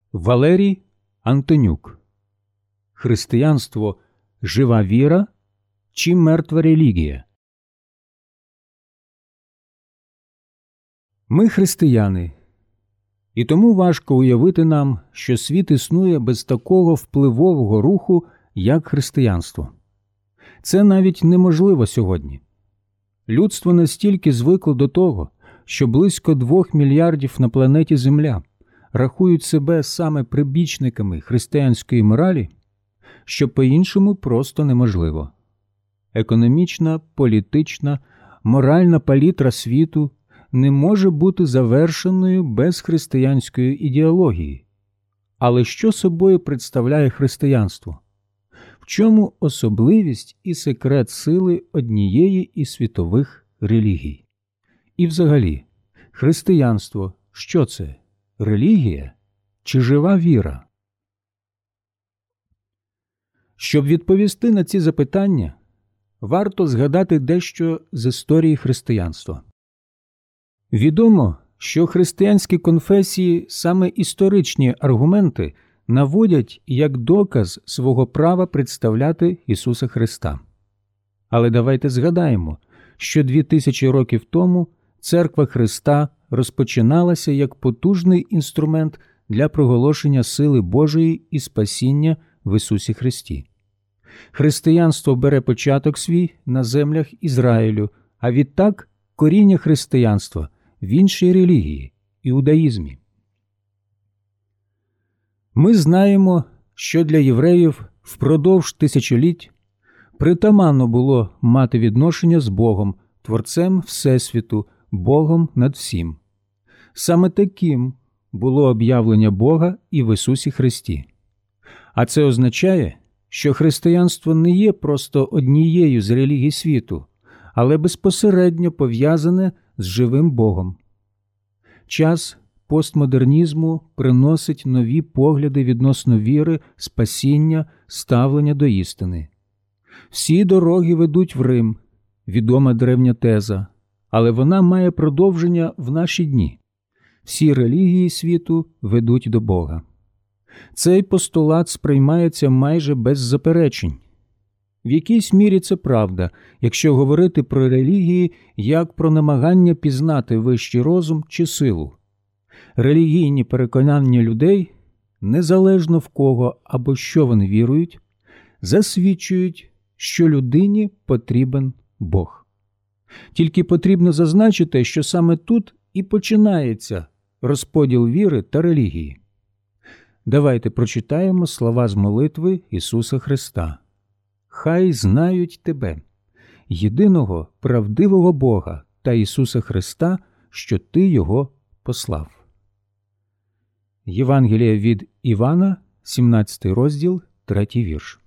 Валерій Антонюк. Християнство – жива віра чи мертва релігія? Ми християни, і тому важко уявити нам, що світ існує без такого впливового руху, як християнство. Це навіть неможливо сьогодні. Людство настільки звикло до того, що близько 2 мільярдів на планеті Земля рахують себе саме прибічниками християнської моралі, що по-іншому просто неможливо. Економічна, політична, моральна палітра світу не може бути завершеною без християнської ідеології. Але що собою представляє християнство? В чому особливість і секрет сили однієї із світових релігій? І взагалі, християнство – що це? Релігія чи жива віра? Щоб відповісти на ці запитання, варто згадати дещо з історії християнства. Відомо, що християнські конфесії саме історичні аргументи наводять як доказ свого права представляти Ісуса Христа. Але давайте згадаємо, що 2000 років тому Церква Христа розпочиналася як потужний інструмент для проголошення сили Божої і спасіння в Ісусі Христі. Християнство бере початок свій на землях Ізраїлю, а відтак коріння християнства в іншій релігії – іудаїзмі. Ми знаємо, що для євреїв впродовж тисячоліть притаманно було мати відношення з Богом, Творцем Всесвіту, Богом над всім. Саме таким було об'явлення Бога і в Ісусі Христі. А це означає, що християнство не є просто однією з релігій світу, але безпосередньо пов'язане з живим Богом. Час постмодернізму приносить нові погляди відносно віри, спасіння, ставлення до істини. Всі дороги ведуть в Рим – відома древня теза, але вона має продовження в наші дні. Всі релігії світу ведуть до Бога. Цей постулат сприймається майже без заперечень. В якійсь мірі це правда, якщо говорити про релігії як про намагання пізнати вищий розум чи силу. Релігійні переконання людей, незалежно в кого або що вони вірують, засвідчують, що людині потрібен Бог. Тільки потрібно зазначити, що саме тут і починається розподіл віри та релігії. Давайте прочитаємо слова з молитви Ісуса Христа. «Хай знають Тебе, єдиного правдивого Бога та Ісуса Христа, що Ти Його послав». Євангеліє від Івана, 17 розділ, 3 вірш.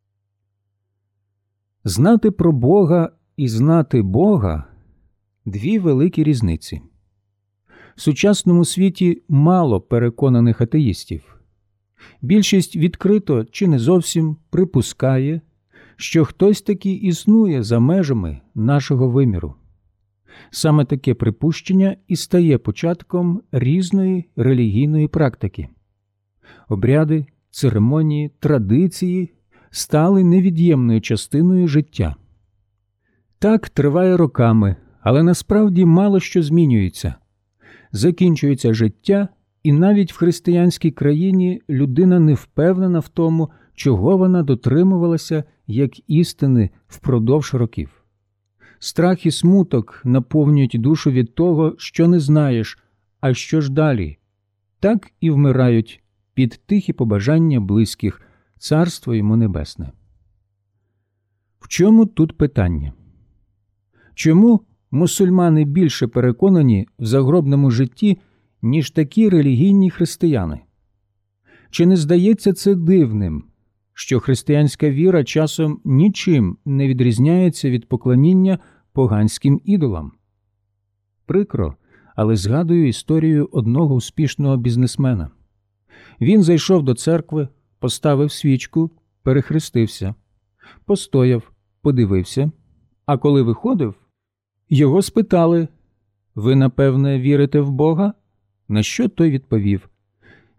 Знати про Бога і знати Бога – дві великі різниці. В сучасному світі мало переконаних атеїстів. Більшість відкрито чи не зовсім припускає, що хтось таки існує за межами нашого виміру. Саме таке припущення і стає початком різної релігійної практики. Обряди, церемонії, традиції стали невід'ємною частиною життя. Так триває роками, але насправді мало що змінюється. Закінчується життя, і навіть в християнській країні людина не впевнена в тому, чого вона дотримувалася як істини впродовж років. Страх і смуток наповнюють душу від того, що не знаєш, а що ж далі. Так і вмирають під тихі побажання близьких «Царство йому небесне». В чому тут питання? Чому мусульмани більше переконані в загробному житті, ніж такі релігійні християни? Чи не здається це дивним, що християнська віра часом нічим не відрізняється від поклоніння поганським ідолам? Прикро, але згадую історію одного успішного бізнесмена. Він зайшов до церкви, поставив свічку, перехрестився, постояв, подивився, а коли виходив, його спитали: «Ви, напевне, вірите в Бога?» На що той відповів: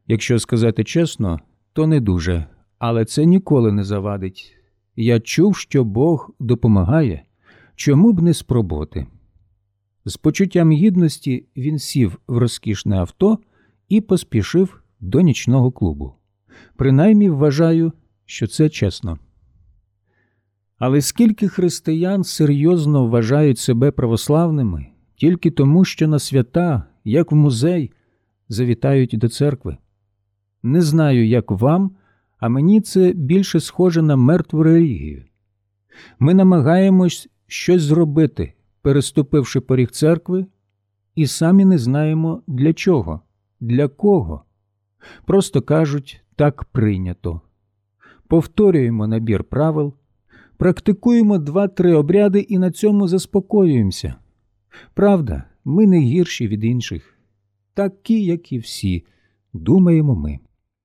Якщо сказати чесно, то не дуже, але це ніколи не завадить. Я чув, що Бог допомагає, чому б не спробувати. З почуттям гідності він сів в розкішне авто і поспішив до нічного клубу. Принаймні вважаю, що це чесно. Але скільки християн серйозно вважають себе православними тільки тому, що на свята, як в музей, завітають до церкви? Не знаю, як вам, а мені це більше схоже на мертву релігію. Ми намагаємось щось зробити, переступивши поріг церкви, і самі не знаємо для чого, для кого. Просто кажуть, так прийнято. Повторюємо набір правил, практикуємо 2-3 обряди і на цьому заспокоюємося. Правда, ми не гірші від інших. Такі, як і всі, думаємо ми.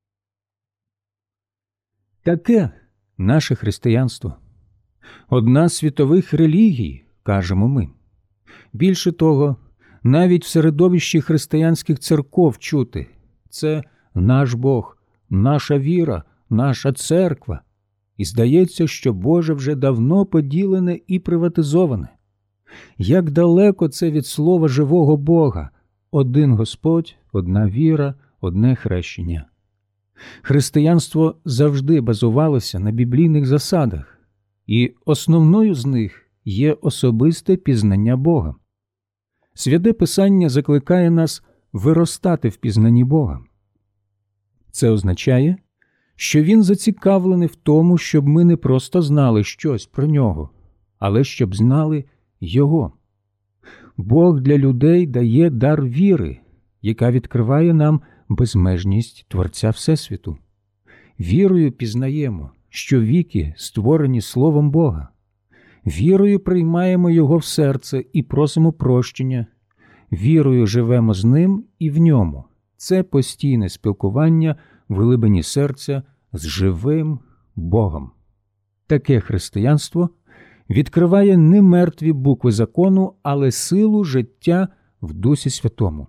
Таке наше християнство. Одна з світових релігій, кажемо ми. Більше того, навіть в середовищі християнських церков чути – це наш Бог, наша віра, наша церква. І здається, що Боже вже давно поділене і приватизоване. Як далеко це від слова живого Бога – один Господь, одна віра, одне хрещення. Християнство завжди базувалося на біблійних засадах, і основною з них є особисте пізнання Бога. Святе Писання закликає нас виростати в пізнанні Бога. Це означає, що Він зацікавлений в тому, щоб ми не просто знали щось про Нього, але щоб знали Його. Бог для людей дає дар віри, яка відкриває нам безмежність Творця Всесвіту. Вірою пізнаємо, що віки створені Словом Бога. Вірою приймаємо Його в серце і просимо прощення. Вірою живемо з Ним і в Ньому. Це постійне спілкування в глибині серця з живим Богом. Таке християнство відкриває не мертві букви закону, але силу життя в Дусі Святому.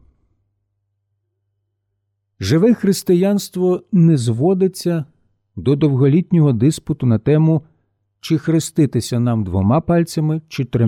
Живе християнство не зводиться до довголітнього диспуту на тему, чи хреститися нам 2 пальцями чи 3.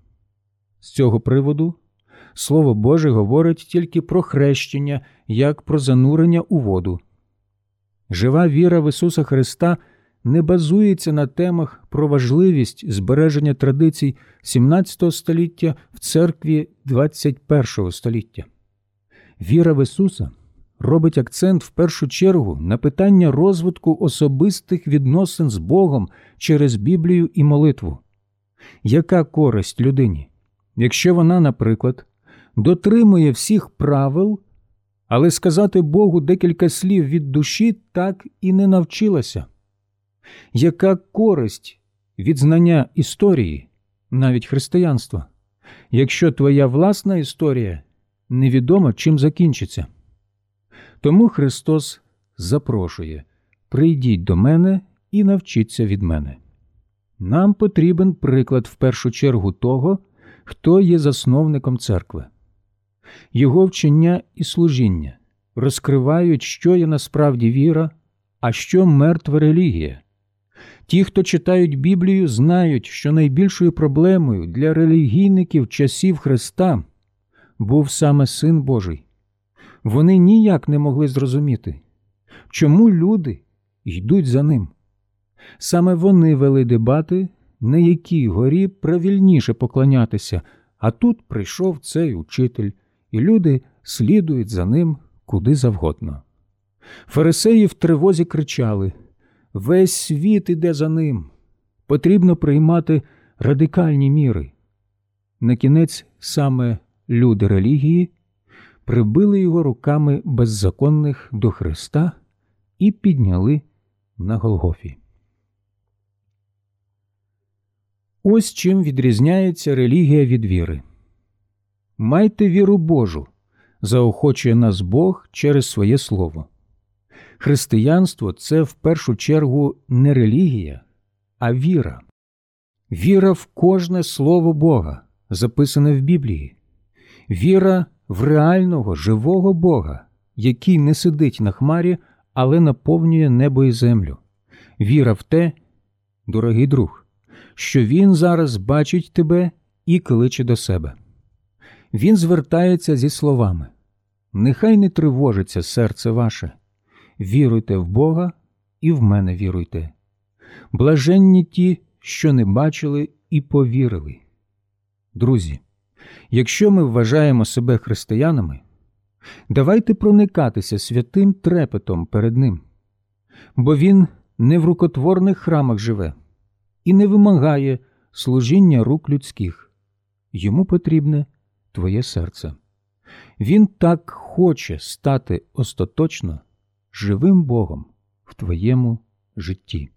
З цього приводу Слово Боже говорить тільки про хрещення, як про занурення у воду. Жива віра в Ісуса Христа не базується на темах про важливість збереження традицій 17 століття в церкві 21 століття. Віра в Ісуса робить акцент в першу чергу на питання розвитку особистих відносин з Богом через Біблію і молитву. Яка користь людині, якщо вона, наприклад, дотримує всіх правил, але сказати Богу декілька слів від душі так і не навчилася? Яка користь від знання історії, навіть християнства, якщо твоя власна історія невідомо чим закінчиться? Тому Христос запрошує: «Прийдіть до мене і навчіться від мене». Нам потрібен приклад в першу чергу того, хто є засновником церкви. Його вчення і служіння розкривають, що є насправді віра, а що мертва релігія. Ті, хто читають Біблію, знають, що найбільшою проблемою для релігійників часів Христа був саме Син Божий. Вони ніяк не могли зрозуміти, чому люди йдуть за Ним. Саме вони вели дебати, на якій горі правильніше поклонятися, а тут прийшов цей учитель, і люди слідують за ним куди завгодно. Фарисеї в тривозі кричали: «Весь світ іде за ним! Потрібно приймати радикальні міри». Накінець саме люди релігії прибили його руками беззаконних до Христа і підняли на Голгофі. Ось чим відрізняється релігія від віри. «Майте віру Божу», заохочує нас Бог через своє слово. Християнство – це в першу чергу не релігія, а віра. Віра в кожне слово Бога, записане в Біблії. Віра в реального, живого Бога, який не сидить на хмарі, але наповнює небо і землю. Віра в те, дорогий друг, що Він зараз бачить тебе і кличе до себе. Він звертається зі словами: «Нехай не тривожиться серце ваше. Віруйте в Бога і в мене віруйте. Блаженні ті, що не бачили і повірили». Друзі, якщо ми вважаємо себе християнами, давайте проникатися святим трепетом перед Ним, бо Він не в рукотворних храмах живе і не вимагає служіння рук людських. Йому потрібне твоє серце. Він так хоче стати остаточно живим Богом в твоєму житті.